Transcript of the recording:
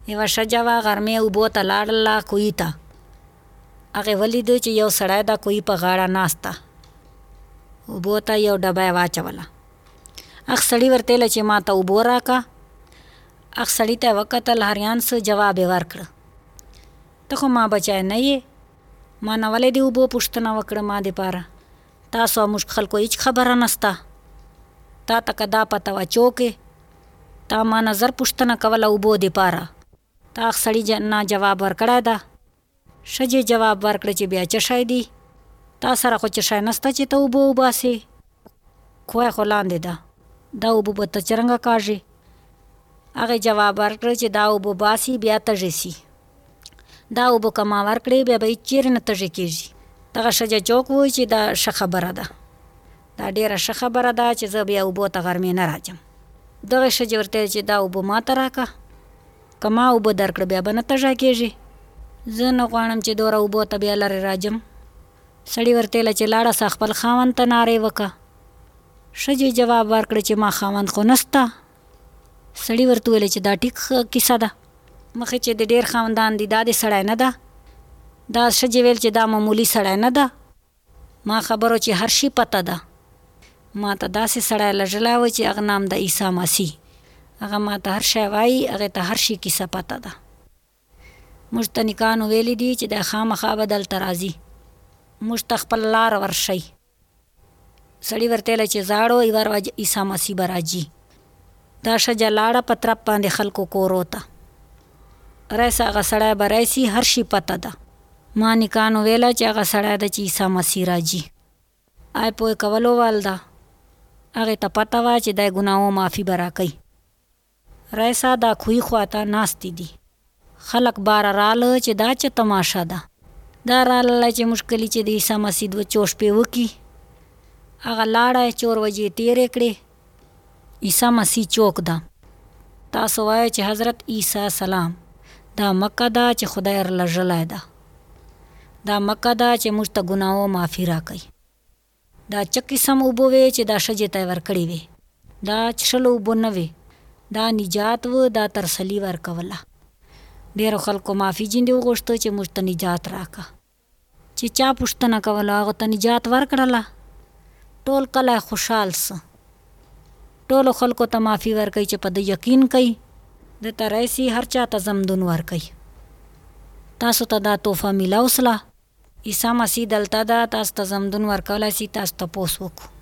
یوه ښځه وه غرمې اوبو ته لاړله کوهي ته. هغې ولیده چې یو سړی د کوهي په غاړه ناست ده. اوبو ته یو ډبه یې واچوله. هغه سړي ورته ویله چې ما ته اوبه راکړه. هغه سړي ته یې وکتل، هریان څه جواب یې ورکړه. ته خو ما بچی نه یې، ما نه ولې د اوبو پوښتنه وکړه ما دپاره؟ تاسو او موږ خلکو هېڅ خبره نسته. تا ته که دا پته وه چوکې تا ما نه زر پوښتنه کوله اوبو دپاره. تا هغه سړي نه جواب ورکړی ده. ښځې جواب ورکړه چې بیا څه شی دی؟ تا سره خو څه شی نسته چې ته اوبه وباسې. کوی خو لاندې ده، دا اوبه به ته څرنګه کاږې؟ هغې جواب ورکړه چې دا اوبه باسي بیا تږې سي. دا اوبه که ما ورکړې بیا به هېڅ چېرې نه تږې کېږي. دغه ښځه چوک ووایي چې دا ښه خبره ده، دا ډېره ښه خبره ده چې زه بیا اوبو ته غرمې نه راځم. دغې ښځې ورته ویل چې دا اوبه ما ته راکړه، که ما اوبه درکړه بیا به نه تږی کېږې. زه نه غواړم چې دومره اوبو ته بیا لرې راځم. سړي ورته ویله چې لاړه سه خپل خاوند ته نارې وکړه. ښځې جواب ورکړه چې ما خاوند خو نسته. سړي ورته ویله چې دا ټیک کیسه ده، مخکې چې د ډېر خاوندان دي دا دې سړی نه ده. دا ښځې ویل چې دا معمولي سړی نه ده، ما خبرو چې هر شي پته ده. ما ته داسې سړی لږلی و چې هغه نام د عیسی مسیح. هغه ما ته هر شی وایي، هغې ته هر شي کیسه پته ده. موږ ته نیکانو ویلي دي چې دی خامخا به دلته راځي، موږ ته خپل لاره ورښی. سړي ورته ویله چې زاړو یوه ورځ عیسی مسیح به راځي. دا ښځه لاړه په طرف باندې خلکو کورو ته. رایسه هغه سړی به راشي، هر شي پته ده. ما نیکانو ویله چې هغه سړی ده چې عیسی مسیح راځي. آی پوه کولو وال ده، هغې ته پته وه چې دی ګناهو معافي به راکوي. رایسه دا کوهي خواته ناستې دي. خلک باره راله چې دا څه تماشه ده. دا راله چې موږ کلي چې د عیسی مسیح 2 شپې وکړي. هغه لاړه 4 بجې تېرې کړې. عیسی مسیح چوک ده. تاسو وایئ چې حضرت عیسی سلام دا مکه ده چې خدای رلږلی ده. دا مکه ده چې موږ ته ګناهو معافي راکوي. دا څه قسم اوبه وې چې دا ښځې ته یې ورکړې وې؟ دا څښلو اوبه نه وې، دا نجات و، دا ترسلي ورکوله. ډېرو خلکو معافي جندې وغوښته چې موږ ته نجات راکړه. چې چا پوښتنه کوله هغو ته نجات ورکړله. ټول کلی خوشحال سه. ټولو خلکو ته معافي ورکوي چې په ده یقین کوي. دته رایسي هر چا ته زمدون ورکوي. تاسو ته دا تحفه میلاو سله. عیسی مسیح دلته ده، تاسو ته زمدون ورکولی سي. تاسو تپوس وکړو.